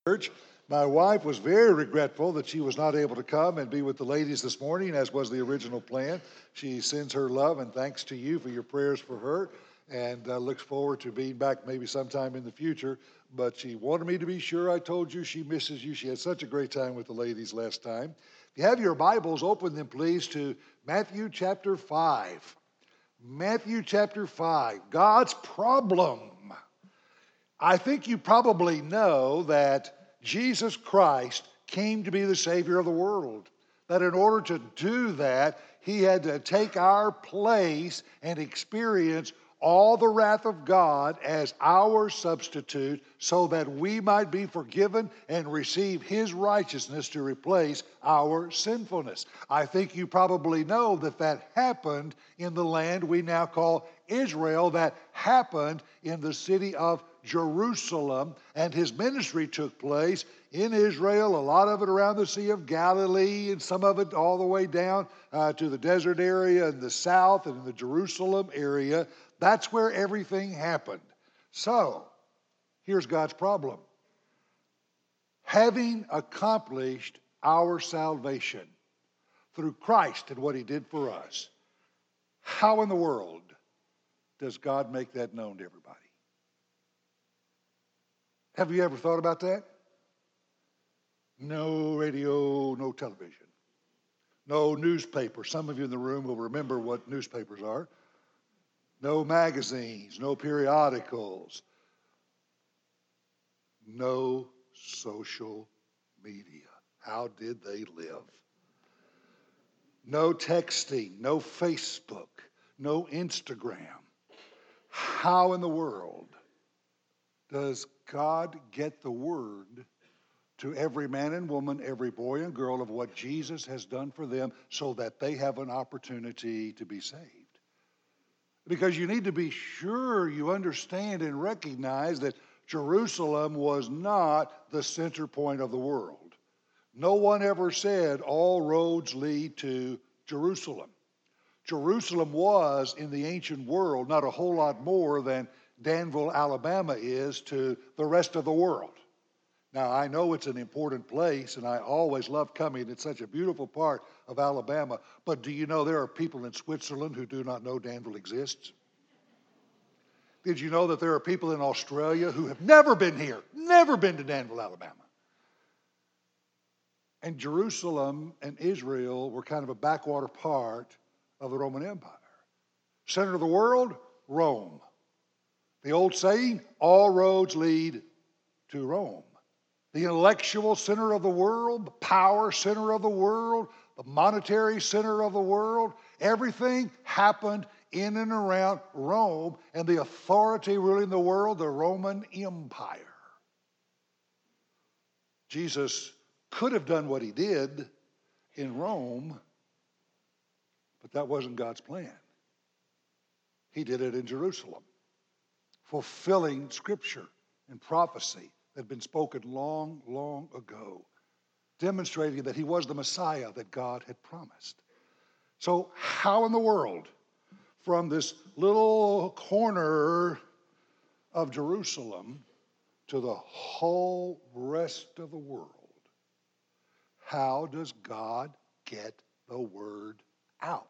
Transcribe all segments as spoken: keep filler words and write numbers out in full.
Church. My wife was very regretful that she was not able to come and be with the ladies this morning, as was the original plan. She sends her love and thanks to you for your prayers for her, and uh, looks forward to being back maybe sometime in the future. But she wanted me to be sure I told you she misses you. She had such a great time with the ladies last time. If you have your Bibles, open them please to Matthew chapter five. Matthew chapter five, God's problem. I think you probably know that Jesus Christ came to be the Savior of the world. That in order to do that, He had to take our place and experience all the wrath of God as our substitute so that we might be forgiven and receive His righteousness to replace our sinfulness. I think you probably know that that happened in the land we now call Israel. That happened in the city of Jerusalem, and His ministry took place in Israel, a lot of it around the Sea of Galilee, and some of it all the way down uh, to the desert area in the south and in the Jerusalem area. That's where everything happened. So, here's God's problem. Having accomplished our salvation through Christ and what He did for us, how in the world does God make that known to everybody? Have you ever thought about that? No radio, no television, no newspaper. Some of you in the room will remember what newspapers are. No magazines, no periodicals, no social media. How did they live? No texting, no Facebook, no Instagram. How in the world does God get the word to every man and woman, every boy and girl of what Jesus has done for them so that they have an opportunity to be saved? Because you need to be sure you understand and recognize that Jerusalem was not the center point of the world. No one ever said all roads lead to Jerusalem. Jerusalem was, in the ancient world, not a whole lot more than Danville, Alabama is to the rest of the world. Now, I know it's an important place, and I always love coming. It's such a beautiful part of Alabama. But do you know there are people in Switzerland who do not know Danville exists? Did you know that there are people in Australia who have never been here, never been to Danville, Alabama? And Jerusalem and Israel were kind of a backwater part of the Roman Empire. Center of the world, Rome. The old saying, all roads lead to Rome. The intellectual center of the world, the power center of the world, the monetary center of the world, everything happened in and around Rome and the authority ruling the world, the Roman Empire. Jesus could have done what He did in Rome, but that wasn't God's plan. He did it in Jerusalem, fulfilling Scripture and prophecy that had been spoken long, long ago, demonstrating that He was the Messiah that God had promised. So how in the world, from this little corner of Jerusalem to the whole rest of the world, how does God get the word out?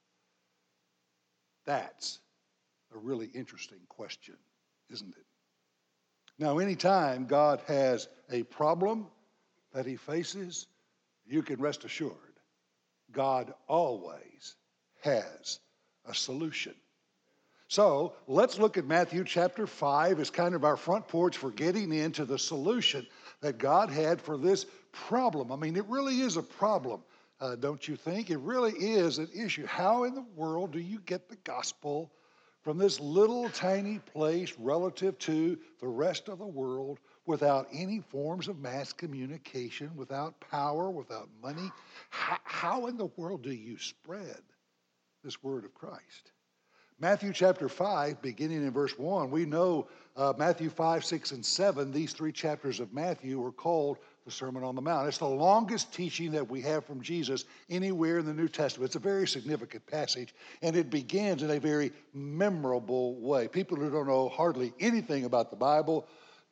That's a really interesting question, isn't it? Now, anytime God has a problem that He faces, you can rest assured God always has a solution. So let's look at Matthew chapter five as kind of our front porch for getting into the solution that God had for this problem. I mean, it really is a problem, uh, don't you think? It really is an issue. How in the world do you get the gospel from this little tiny place relative to the rest of the world without any forms of mass communication, without power, without money? How, how in the world do you spread this word of Christ? Matthew chapter five, beginning in verse one, we know uh, Matthew five, six, and seven, these three chapters of Matthew are called the Sermon on the Mount. It's the longest teaching that we have from Jesus anywhere in the New Testament. It's a very significant passage, and it begins in a very memorable way. People who don't know hardly anything about the Bible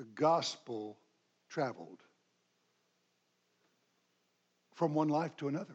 the gospel traveled from one life to another.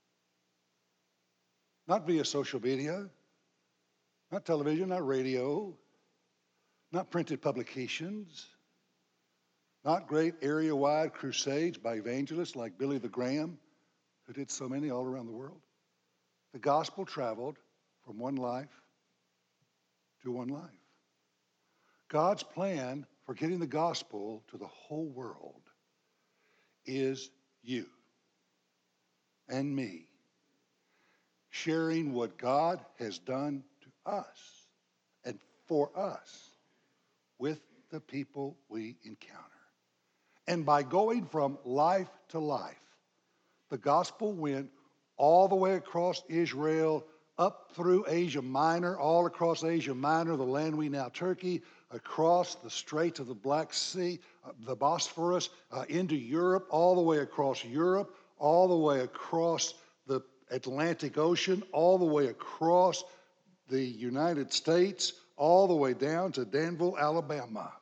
Not via social media, not television, not radio, not printed publications, not great area-wide crusades by evangelists like Billy the Graham, who did so many all around the world. The gospel traveled from one life to one life. God's plan for getting the gospel to the whole world is you and me sharing what God has done to us and for us with the people we encounter. And by going from life to life, the gospel went all the way across Israel, up through Asia Minor, all across Asia Minor, the land we now Turkey, across the Strait of the Black Sea, uh, the Bosphorus, uh, into Europe, all the way across Europe, all the way across the Atlantic Ocean, all the way across the United States, all the way down to Danville, Alabama.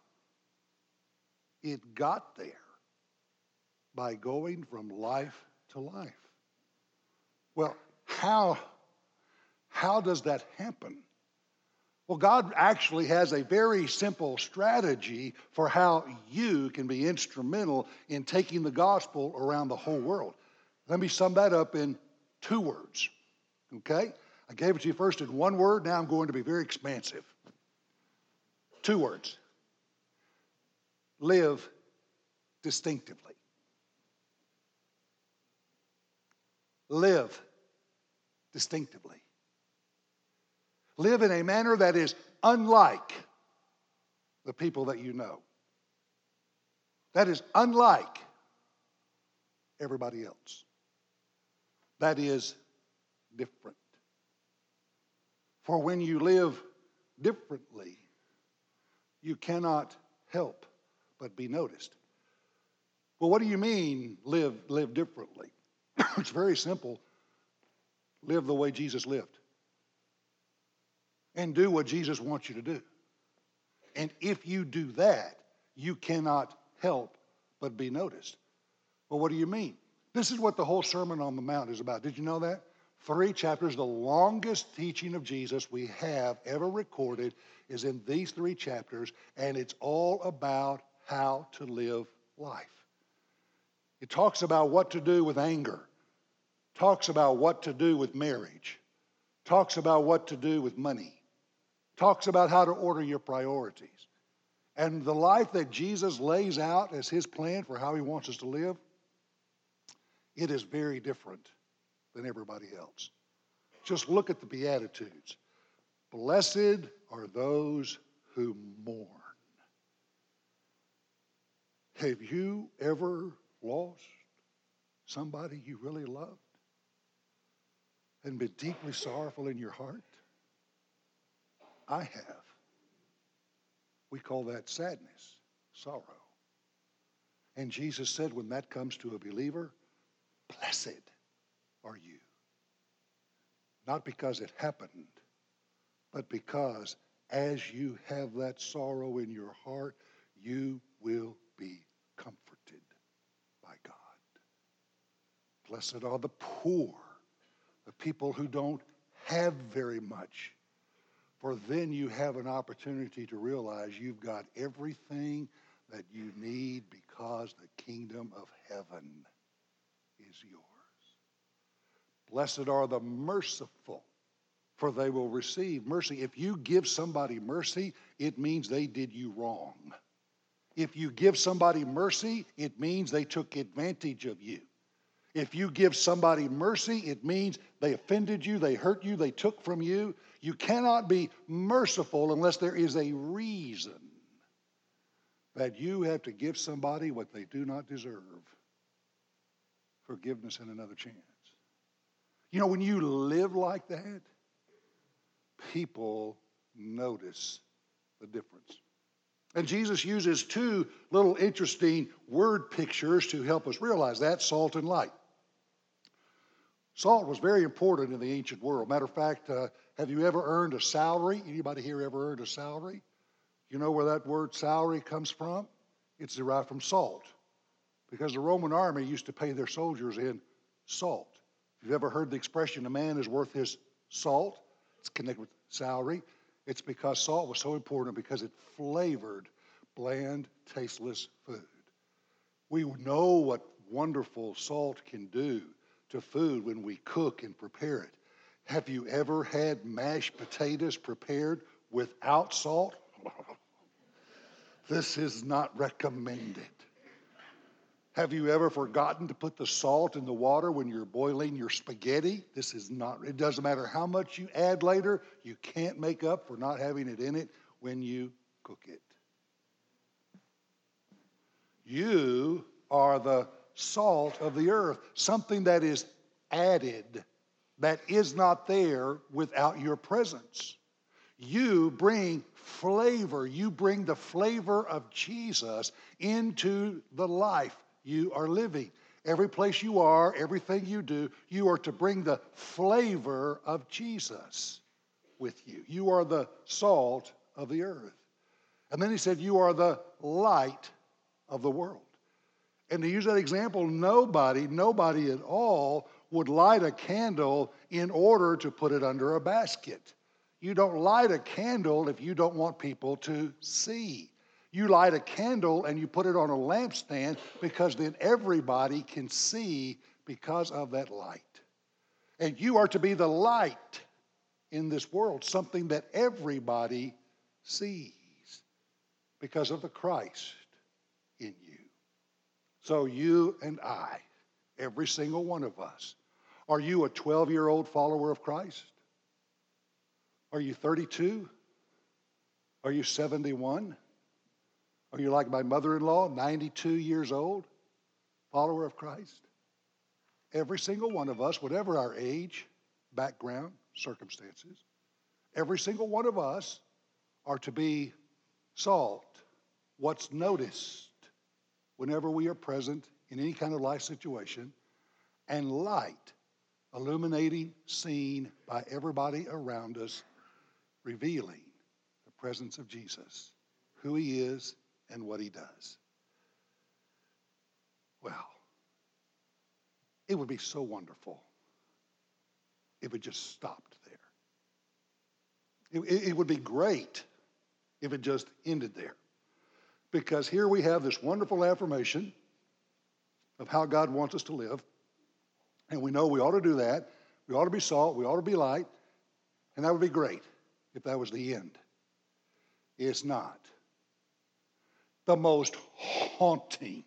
It got there by going from life to life. Well, how, how does that happen? Well, God actually has a very simple strategy for how you can be instrumental in taking the gospel around the whole world. Let me sum that up in two words, okay? I gave it to you first in one word. Now I'm going to be very expansive. Two words. Live distinctively. Live distinctively. Live in a manner that is unlike the people that you know. That is unlike everybody else. That is different. For when you live differently, you cannot help but be noticed. Well, what do you mean live, live differently? It's very simple. Live the way Jesus lived. And do what Jesus wants you to do. And if you do that, you cannot help but be noticed. Well, what do you mean? This is what the whole Sermon on the Mount is about. Did you know that? Three chapters, the longest teaching of Jesus we have ever recorded is in these three chapters, and it's all about how to live life. It talks about what to do with anger, talks about what to do with marriage, talks about what to do with money, talks about how to order your priorities. And the life that Jesus lays out as his plan for how he wants us to live, it is very different than everybody else. Just look at the Beatitudes. Blessed are those who mourn. Have you ever lost somebody you really loved and been deeply sorrowful in your heart? I have. We call that sadness, sorrow. And Jesus said when that comes to a believer, blessed are you. Not because it happened, but because as you have that sorrow in your heart, you will be comforted by God. Blessed are the poor, the people who don't have very much. For then you have an opportunity to realize you've got everything that you need because the kingdom of heaven is yours. Blessed are the merciful, for they will receive mercy. If you give somebody mercy, it means they did you wrong. If you give somebody mercy, it means they took advantage of you. If you give somebody mercy, it means they offended you, they hurt you, they took from you. You cannot be merciful unless there is a reason that you have to give somebody what they do not deserve. Forgiveness and another chance. You know, when you live like that, people notice the difference. And Jesus uses two little interesting word pictures to help us realize that: salt and light. Salt was very important in the ancient world. Matter of fact, uh, have you ever earned a salary? Anybody here ever earned a salary? You know where that word salary comes from? It's derived from salt, because the Roman army used to pay their soldiers in salt. If you've ever heard the expression, a man is worth his salt, it's connected with salary. It's because salt was so important because it flavored bland, tasteless food. We know what wonderful salt can do to food when we cook and prepare it. Have you ever had mashed potatoes prepared without salt? This is not recommended. Have you ever forgotten to put the salt in the water when you're boiling your spaghetti? This is not, it doesn't matter how much you add later, you can't make up for not having it in it when you cook it. You are the salt of the earth, something that is added, that is not there without your presence. You bring flavor, you bring the flavor of Jesus into the life you are living. Every place you are, everything you do, you are to bring the flavor of Jesus with you. You are the salt of the earth. And then he said, you are the light of the world. And to use that example, nobody, nobody at all would light a candle in order to put it under a basket. You don't light a candle if you don't want people to see. You light a candle and you put it on a lampstand because then everybody can see because of that light. And you are to be the light in this world, something that everybody sees because of the Christ in you. So you and I, every single one of us, are you a twelve-year-old follower of Christ? Are you thirty-two? Are you seventy-one? Are you like my mother-in-law, ninety-two years old, follower of Christ? Every single one of us, whatever our age, background, circumstances, every single one of us are to be salt, what's noticed whenever we are present in any kind of life situation, and light, illuminating, seen by everybody around us, revealing the presence of Jesus, who he is and what he does. Well, it would be so wonderful if it just stopped there. It, it, it would be great if it just ended there. Because here we have this wonderful affirmation of how God wants us to live. And we know we ought to do that. We ought to be salt. We ought to be light. And that would be great if that was the end. It's not. The most haunting,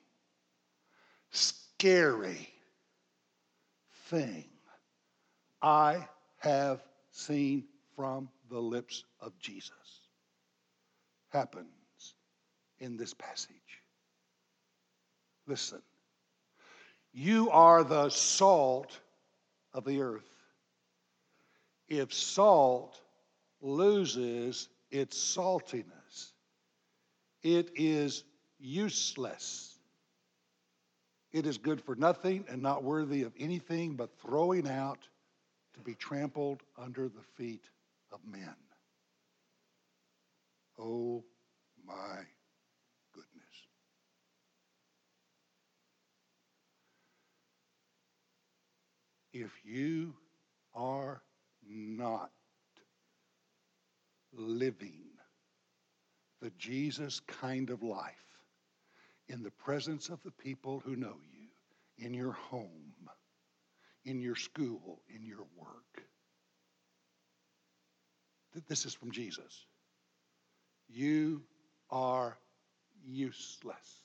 scary thing I have seen from the lips of Jesus happens in this passage. Listen. You are the salt of the earth. If salt loses its saltiness, it is useless. It is good for nothing and not worthy of anything but throwing out to be trampled under the feet of men. Oh my goodness. If you are not living the Jesus kind of life in the presence of the people who know you, in your home, in your school, in your work, this is from Jesus. You are useless,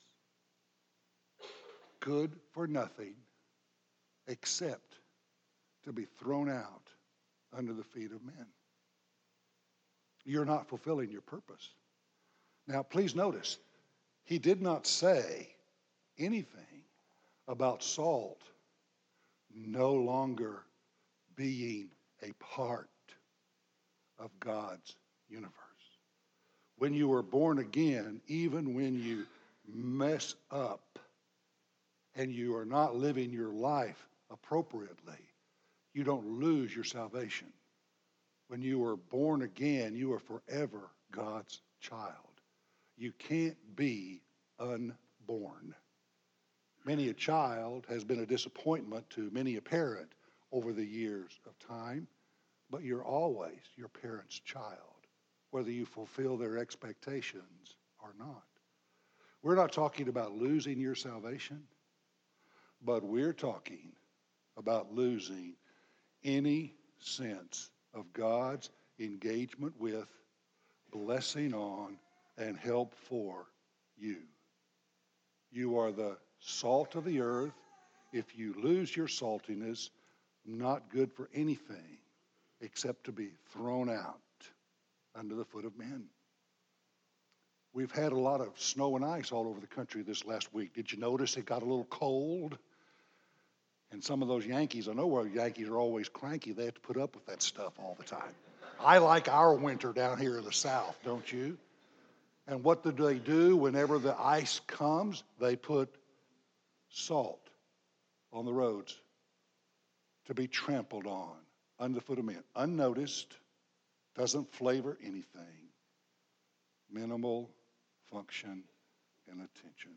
good for nothing, except to be thrown out under the feet of men. You're not fulfilling your purpose. Now, please notice, he did not say anything about salt no longer being a part of God's universe. When you are born again, even when you mess up and you are not living your life appropriately, you don't lose your salvation. When you are born again, you are forever God's child. You can't be unborn. Many a child has been a disappointment to many a parent over the years of time, but you're always your parent's child, whether you fulfill their expectations or not. We're not talking about losing your salvation, but we're talking about losing any sense of God's engagement with, blessing on, and help for you. You are the salt of the earth. If you lose your saltiness, not good for anything except to be thrown out under the foot of men. We've had a lot of snow and ice all over the country this last week. Did you notice it got a little cold? And some of those Yankees, I know where Yankees are always cranky. They have to put up with that stuff all the time. I like our winter down here in the South, don't you? And what do they do whenever the ice comes? They put salt on the roads to be trampled on under the foot of men. Unnoticed, doesn't flavor anything. Minimal function and attention.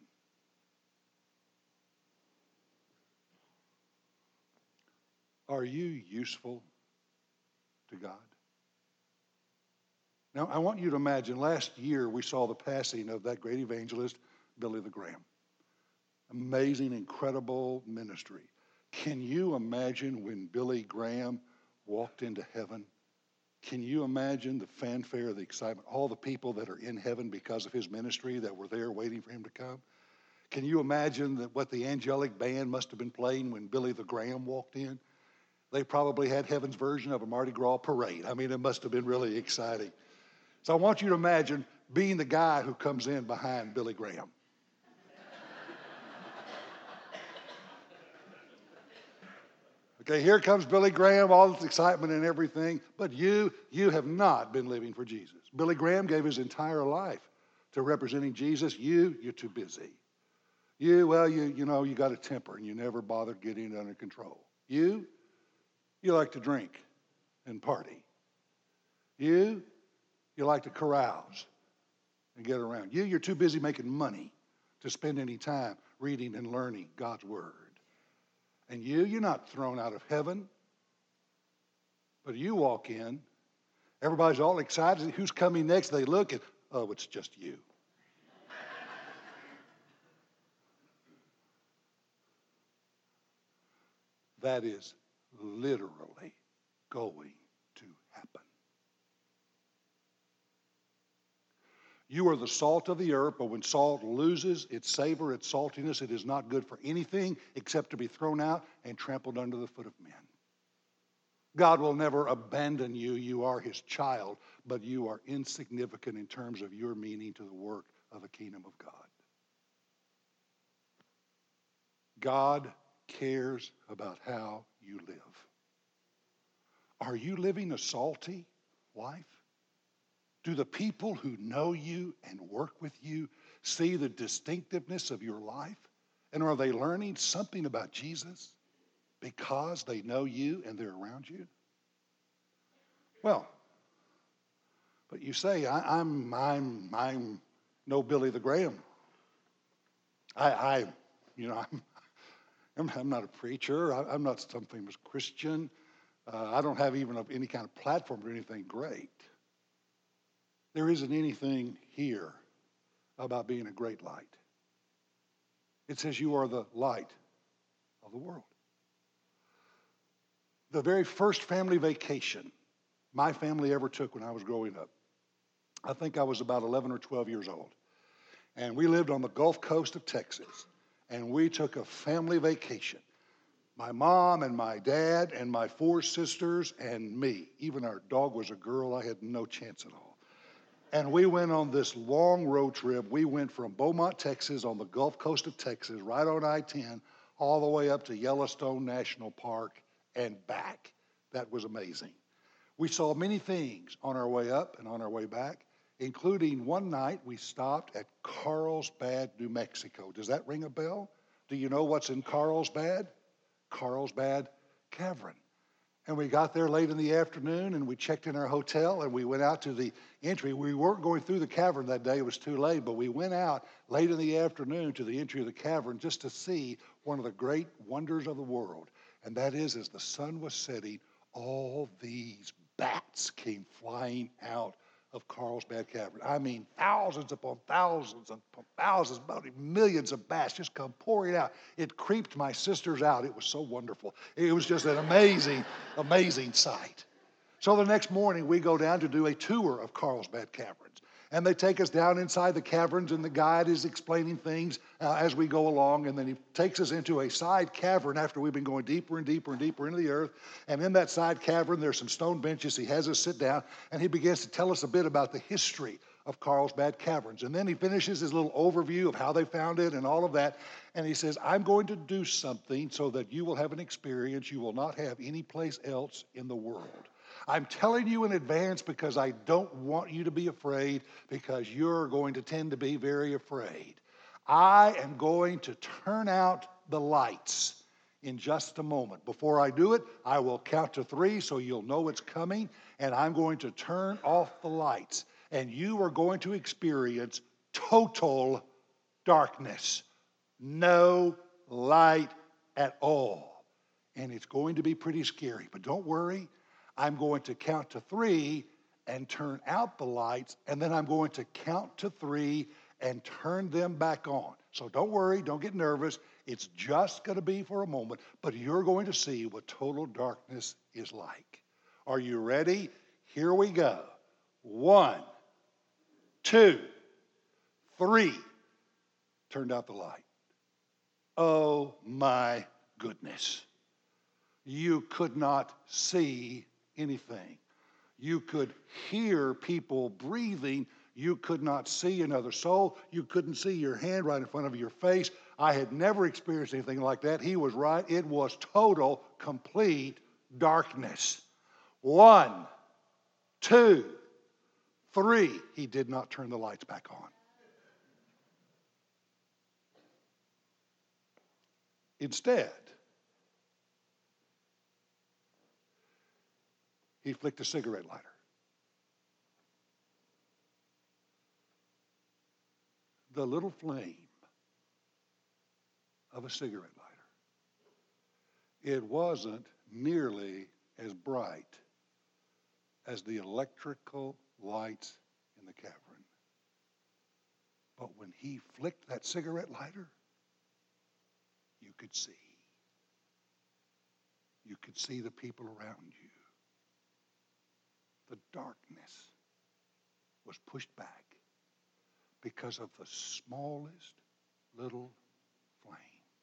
Are you useful to God? Now, I want you to imagine, last year we saw the passing of that great evangelist, Billy the Graham. Amazing, incredible ministry. Can you imagine when Billy Graham walked into heaven? Can you imagine the fanfare, the excitement, all the people that are in heaven because of his ministry that were there waiting for him to come? Can you imagine that what the angelic band must have been playing when Billy the Graham walked in? They probably had heaven's version of a Mardi Gras parade. I mean, it must have been really exciting. So I want you to imagine being the guy who comes in behind Billy Graham. Okay, here comes Billy Graham, all this excitement and everything, but you, you have not been living for Jesus. Billy Graham gave his entire life to representing Jesus. You, you're too busy. You, well, you, you know, you got a temper and you never bothered getting it under control. You, you like to drink and party. You, you like to carouse and get around. You, you're too busy making money to spend any time reading and learning God's Word. And you, you're not thrown out of heaven, but you walk in, everybody's all excited. Who's coming next? They look and, oh, it's just you. That is literally going to happen. You are the salt of the earth, but when salt loses its savor, its saltiness, it is not good for anything except to be thrown out and trampled under the foot of men. God will never abandon you. You are his child, but you are insignificant in terms of your meaning to the work of the kingdom of God. God cares about how you live. Are you living a salty life? Do the people who know you and work with you see the distinctiveness of your life? And are they learning something about Jesus because they know you and they're around you? Well, but you say, I, I'm, I'm, I'm no Billy the Graham. I, I you know, I'm, I'm, I'm not a preacher. I, I'm not some famous Christian. Uh, I don't have even any kind of platform or anything great. There isn't anything here about being a great light. It says you are the light of the world. The very first family vacation my family ever took when I was growing up, I think I was about eleven or twelve years old. And we lived on the Gulf Coast of Texas. And we took a family vacation. My mom and my dad and my four sisters and me. Even our dog was a girl. I had no chance at all. And we went on this long road trip. We went from Beaumont, Texas, on the Gulf Coast of Texas, right on I ten, all the way up to Yellowstone National Park and back. That was amazing. We saw many things on our way up and on our way back, including one night we stopped at Carlsbad, New Mexico. Does that ring a bell? Do you know what's in Carlsbad? Carlsbad Cavern. And we got there late in the afternoon, and we checked in our hotel, and we went out to the entry. We weren't going through the cavern that day. It was too late, but we went out late in the afternoon to the entry of the cavern just to see one of the great wonders of the world. And that is, as the sun was setting, all these bats came flying out of Carlsbad Cavern. I mean, thousands upon thousands upon thousands, about millions of bats just come pouring out. It creeped my sisters out. It was so wonderful. It was just an amazing, amazing sight. So the next morning, we go down to do a tour of Carlsbad Caverns. And they take us down inside the caverns, and the guide is explaining things uh, as we go along. And then he takes us into a side cavern after we've been going deeper and deeper and deeper into the earth. And in that side cavern, there's some stone benches. He has us sit down, and he begins to tell us a bit about the history of Carlsbad Caverns. And then he finishes his little overview of how they found it and all of that. And he says, I'm going to do something so that you will have an experience you will not have anyplace else in the world. I'm telling you in advance because I don't want you to be afraid, because you're going to tend to be very afraid. I am going to turn out the lights in just a moment. Before I do it, I will count to three so you'll know it's coming, and I'm going to turn off the lights. And you are going to experience total darkness. No light at all. And it's going to be pretty scary, but don't worry. I'm going to count to three and turn out the lights, and then I'm going to count to three and turn them back on. So don't worry, don't get nervous. It's just going to be for a moment, but you're going to see what total darkness is like. Are you ready? Here we go. One, two, three. Turned out the light. Oh my goodness. You could not see anything. You could hear people breathing. You could not see another soul. You couldn't see your hand right in front of your face. I had never experienced anything like that. He was right. It was total, complete darkness. One, two, three. He did not turn the lights back on. Instead, he flicked a cigarette lighter. The little flame of a cigarette lighter. It wasn't nearly as bright as the electrical lights in the cavern. But when he flicked that cigarette lighter, you could see. You could see the people around you. The darkness was pushed back because of the smallest little flame.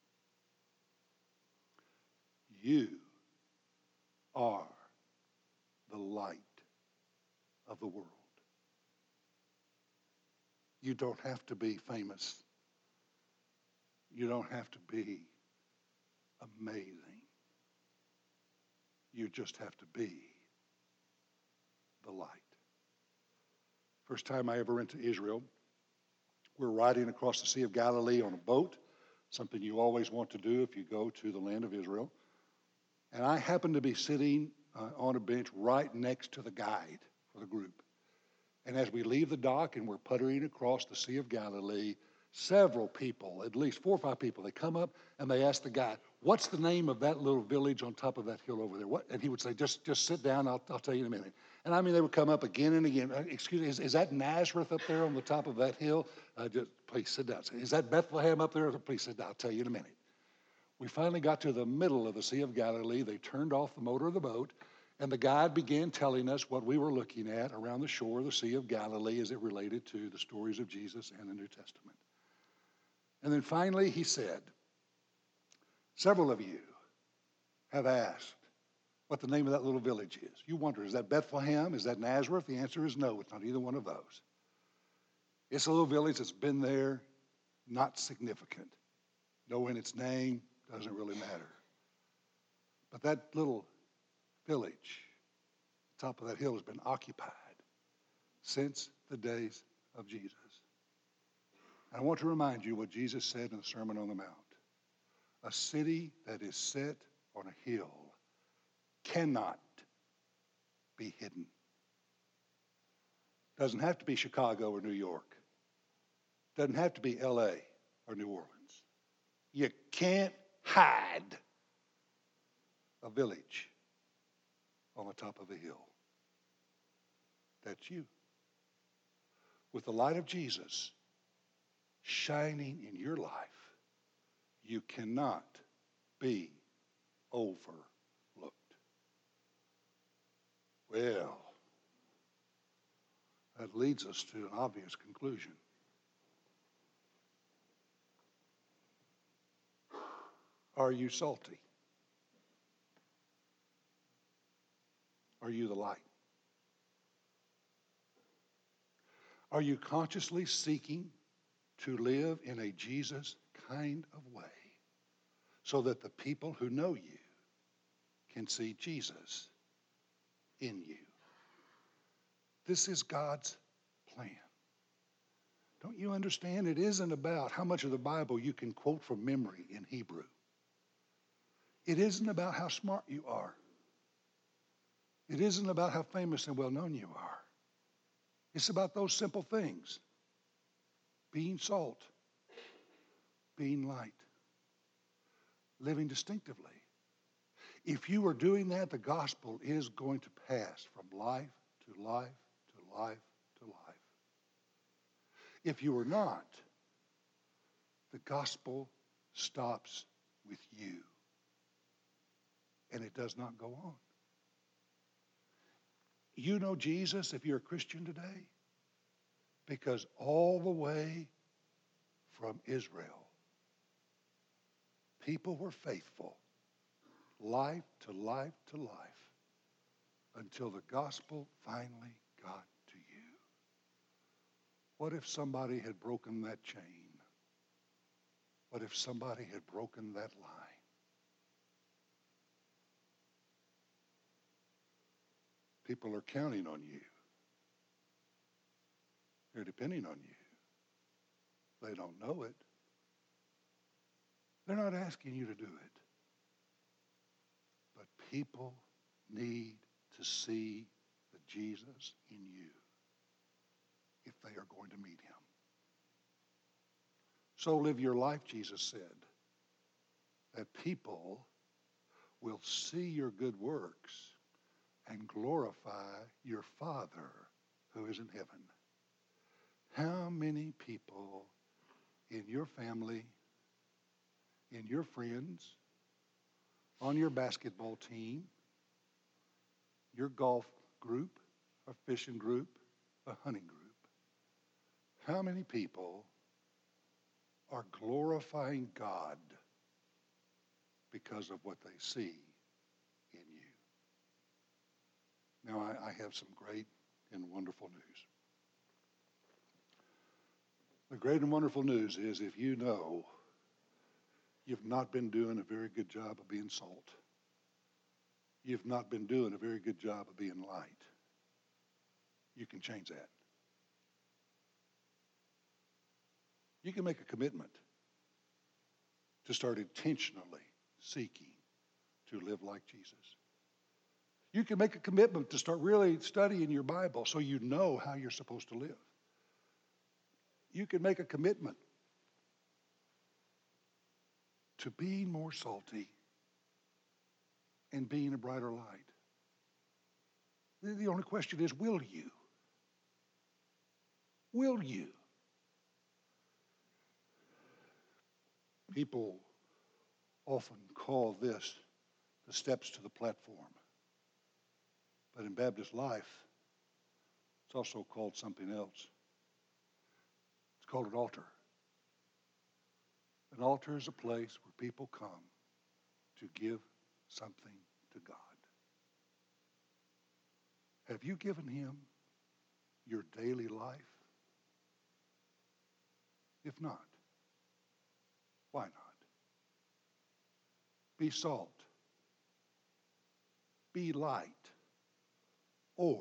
You are the light of the world. You don't have to be famous. You don't have to be amazing. You just have to be the light. First time I ever went to Israel, we're riding across the Sea of Galilee on a boat, something you always want to do if you go to the land of Israel. And I happened to be sitting uh, on a bench right next to the guide for the group. And as we leave the dock and we're puttering across the Sea of Galilee, several people, at least four or five people, they come up and they ask the guide, what's the name of that little village on top of that hill over there? What? And he would say, just, just sit down, I'll, I'll tell you in a minute. And I mean, they would come up again and again. Excuse me, is, is that Nazareth up there on the top of that hill? Uh, just, please sit down. Is that Bethlehem up there? Please sit down, I'll tell you in a minute. We finally got to the middle of the Sea of Galilee. They turned off the motor of the boat, and the guide began telling us what we were looking at around the shore of the Sea of Galilee as it related to the stories of Jesus and the New Testament. And then finally he said, several of you have asked what the name of that little village is. You wonder, is that Bethlehem? Is that Nazareth? The answer is no, it's not either one of those. It's a little village that's been there, not significant. Knowing its name doesn't really matter. But that little village, the top of that hill, has been occupied since the days of Jesus. I want to remind you what Jesus said in the Sermon on the Mount. A city that is set on a hill cannot be hidden. Doesn't have to be Chicago or New York. Doesn't have to be L A or New Orleans. You can't hide a village on the top of a hill. That's you. With the light of Jesus shining in your life, you cannot be overlooked. Well, that leads us to an obvious conclusion. Are you salty? Are you the light? Are you consciously seeking to live in a Jesus kind of way so that the people who know you can see Jesus in you? This is God's plan. Don't you understand? It isn't about how much of the Bible you can quote from memory in Hebrew. It isn't about how smart you are. It isn't about how famous and well-known you are. It's about those simple things. Being salt, being light, living distinctively. If you are doing that, the gospel is going to pass from life to life to life to life. If you are not, the gospel stops with you. And it does not go on. You know Jesus if you're a Christian today because all the way from Israel, people were faithful, life to life to life, until the gospel finally got to you. What if somebody had broken that chain? What if somebody had broken that line? People are counting on you. They're depending on you. They don't know it. They're not asking you to do it. But people need to see the Jesus in you if they are going to meet him. So live your life, Jesus said, that people will see your good works and glorify your Father who is in heaven. How many people in your family, in your friends, on your basketball team, your golf group, a fishing group, a hunting group, how many people are glorifying God because of what they see in you? Now, I, I have some great and wonderful news. The great and wonderful news is if you know you've not been doing a very good job of being salt, you've not been doing a very good job of being light, you can change that. You can make a commitment to start intentionally seeking to live like Jesus. You can make a commitment to start really studying your Bible so you know how you're supposed to live. You can make a commitment to being more salty and being a brighter light. The only question is, will you? Will you? People often call this the steps to the platform. But in Baptist life, it's also called something else. It's called an altar. An altar is a place where people come to give something to God. Have you given him your daily life? If not, why not? Be salt. Be light. Or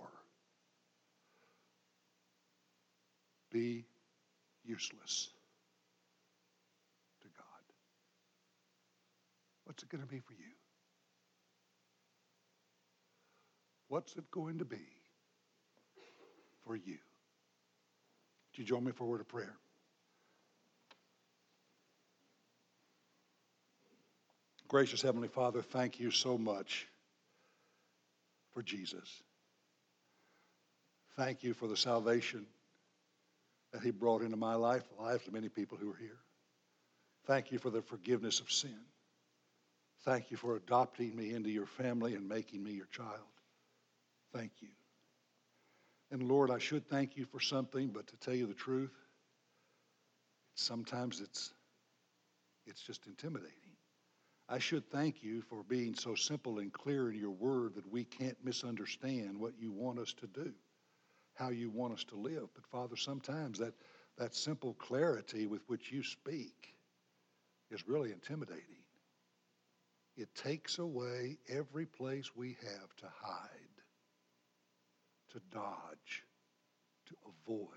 be useless to God. What's it going to be for you? What's it going to be for you? Would you join me for a word of prayer? Gracious Heavenly Father, thank you so much for Jesus. Thank you for the salvation that he brought into my life, the lives of many people who are here. Thank you for the forgiveness of sin. Thank you for adopting me into your family and making me your child. Thank you. And Lord, I should thank you for something, but to tell you the truth, sometimes it's, it's just intimidating. I should thank you for being so simple and clear in your word that we can't misunderstand what you want us to do, how you want us to live. But Father, sometimes that, that simple clarity with which you speak is really intimidating. It takes away every place we have to hide, to dodge, to avoid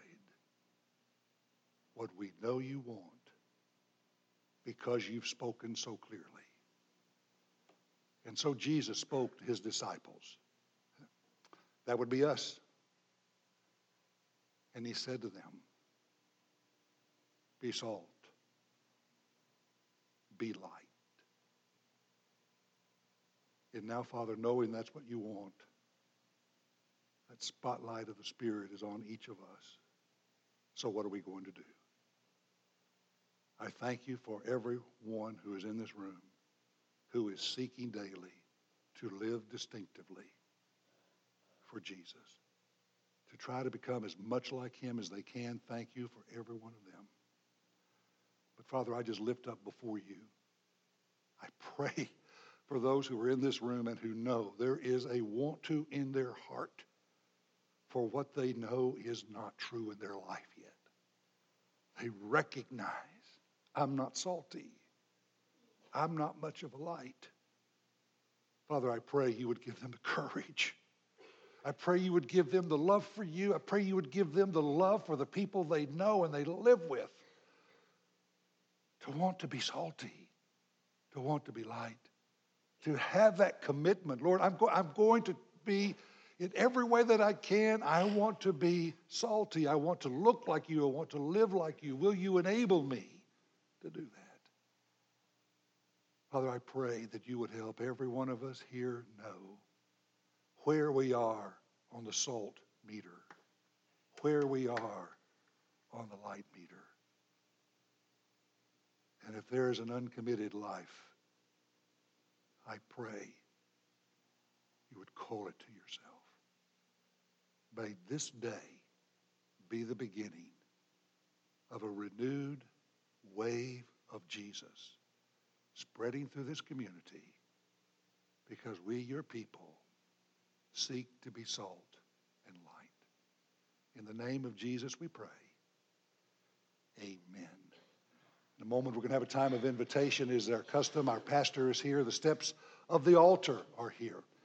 what we know you want because you've spoken so clearly. And so Jesus spoke to his disciples. That would be us. And he said to them, be salt, be light. And now, Father, knowing that's what you want, that spotlight of the Spirit is on each of us. So what are we going to do? I thank you for everyone who is in this room who is seeking daily to live distinctively for Jesus, to try to become as much like him as they can. Thank you for every one of them. But Father, I just lift up before you. I pray for those who are in this room and who know there is a want to in their heart for what they know is not true in their life yet. They recognize, I'm not salty. I'm not much of a light. Father, I pray you would give them the courage. I pray you would give them the love for you. I pray you would give them the love for the people they know and they live with. To want to be salty, to want to be light, to have that commitment. Lord, I'm, go- I'm going to be, in every way that I can, I want to be salty. I want to look like you. I want to live like you. Will you enable me to do that? Father, I pray that you would help every one of us here know where we are on the salt meter, where we are on the light meter. And if there is an uncommitted life, I pray you would call it to yourself. May this day be the beginning of a renewed wave of Jesus spreading through this community because we, your people, seek to be salt and light. In the name of Jesus we pray. Amen. In a moment we're going to have a time of invitation. Is our custom. Our pastor is here. The steps of the altar are here.